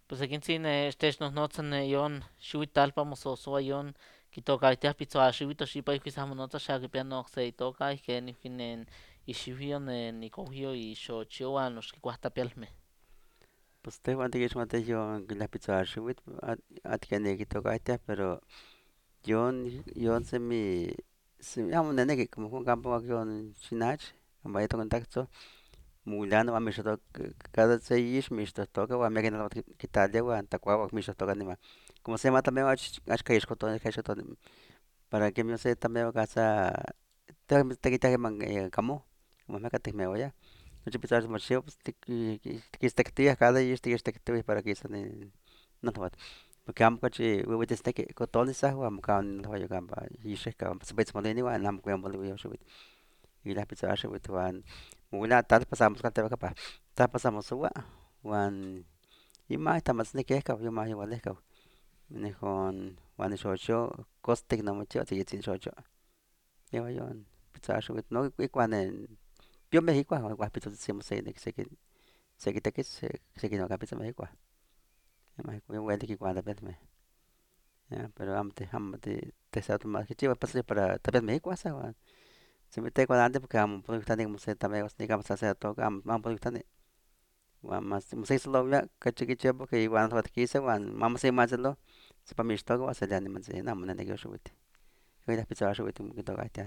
Pues aquí sin nos notan yon shuit talpa mososo yon kitoka tia pizza shibito shipa ikisamo nota shagi piano se toka que ni finen ishivion ni kohio y shochio a los que cuesta pielme. Pues te cuando que mate yo la pizza shwit at que ne que toca pero yo se me amo nene que como un campo aquí en Sinach, como ahí to contacto, mulano va me shoto cada 6 meses toca va me que no quitar de va anta kwa me shoto toca. Como se llama también ach que es coto que es para que me se también casa te quita que man camo como me cate me voy. Muchas pizzas más chips que este que cada y este que para que se no no porque am kachi we este que cotón sa wa am kan no yo gamba y se ka se bet mo ni wa nam ko mo yo shubit y la pizza shubit wan mula tal pasamos kan te pa ta pasamos wa wan y más estamos ne que ka yo más igual ka ne con wan shocho coste no mucho si sin shocho yo yo pizza shubit no y cuando yo México wa pizza siempre se quita que se quita ka pizza México México yo voy a que cuando ves ya pero te sa tu más que chiva pasa para tapet México asa wa se me te cuando antes porque am puedo estar como se también was ni como se hace todo am puedo estar wa más mo se solo ya que chiqui chiva porque igual no te quise wa mamá se más lo se para mí esto wa se le anima se na mo ne yo shubit que la pizza shubit que toca esta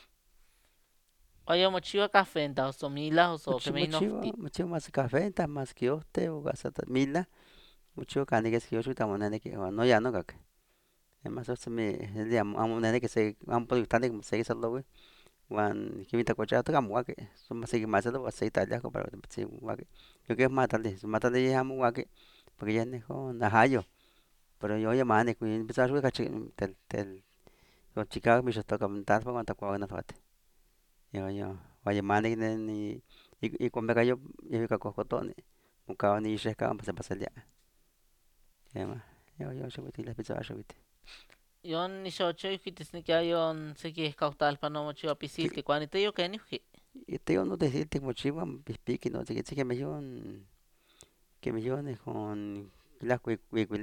Oye, mochiwa café en o mila o que me inofti. mucho más café está más que usted o gasa mila mucho cani que si yo shubit mo ne que no ya no ka además se me el día amo ne que se am puedo estar como se solo wan kimita ko cha ta mu ke so ma se ma se lo se ta ya ko para se wa ke yo que mata de ya mu wa ke porque ya ne ko na hayo pero yo ya mane ku empezar a ka tel ko chica mi se toca montar pa cuando ko na fate yo wa ya mane ne y con me cayó y ka ko to ne mu ka ni se ka pa se ya ya ma yo se la pizza se Yon ni shocho y kitis ni que yon se que cautal pa no mochiwa pisil que cuanito yo que ni uji. y te yo no decirte mucho piqui no te que me yo ne con la cu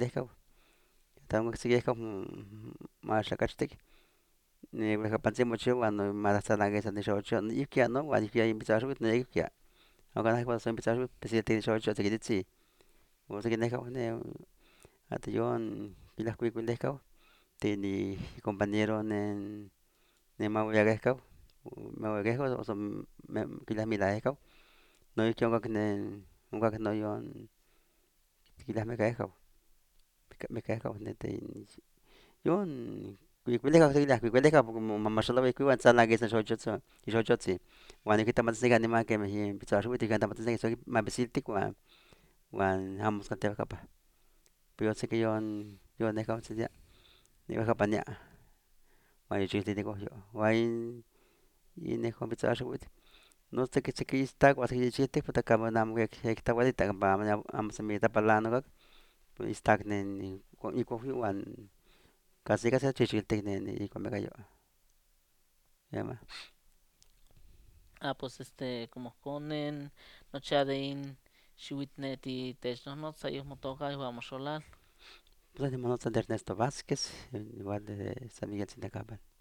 Tango sige como más sacarte ne me kapanse mucho cuando más hasta la que se han dicho ocho y que no va a empezar a subir ne que ahora cuando se empezar a subir pues ya tiene ocho se quiere sí o se quiere ne hasta yo y las cuico de cao tiene compañero ne mau ya que cao mau que cao o son que las mira de cao no es que un que no yo que las me cae cao me cae cao ne te Yun kuikueleka kutekila kuikueleka mashallah kuiwan sana gesa shochotso shochotsi wan kita matsega ni ma ke me pizza shubi tika matsega so ma besilti wan hamos kan teva kapa pero sé que yo ne kam tsia ni ba kapa nya wan yo chiste ko yo wan y ne kom pizza shubi no sé que está kwa se chiste puta kama nam ke kita wali ta ba am se mi ta palano ka está ne ni ko wan casi casi chichilte ne ni ko me kayo ya Como conen noche de in shuitnet y technos no sayos motoka y vamos a hablar. Pues tenemos a Ernesto Vázquez, igual de San Miguel Sinacabal.